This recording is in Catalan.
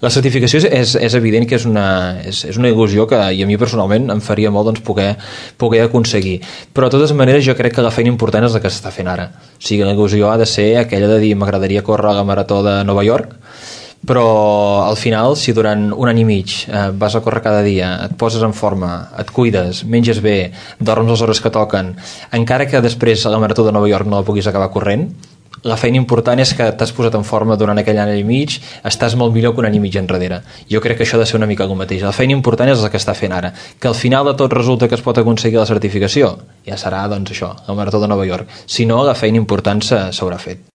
La certificació és evident que és una il·lusió que i a mi personalment em faria molt doncs, poder aconseguir, però de totes maneres jo crec que la feina important és la que s'està fent ara. O sigui, la il·lusió ha de ser aquella de dir m'agradaria córrer la marató de Nova York, però al final si durant un any i mig vas a córrer cada dia, et poses en forma, et cuides, menges bé, dorms les hores que toquen, encara que després la marató de Nova York no la puguis acabar corrent, la feina important és que t'has posat en forma durant aquell any i mig, estàs molt millor que un any i mig enrere. Jo crec que això ha de ser una mica el mateix. La feina important és la que està fent ara. Que al final de tot resulta que es pot aconseguir la certificació, ja serà doncs això, la marató de Nova York. Si no, la feina important s'haurà fet.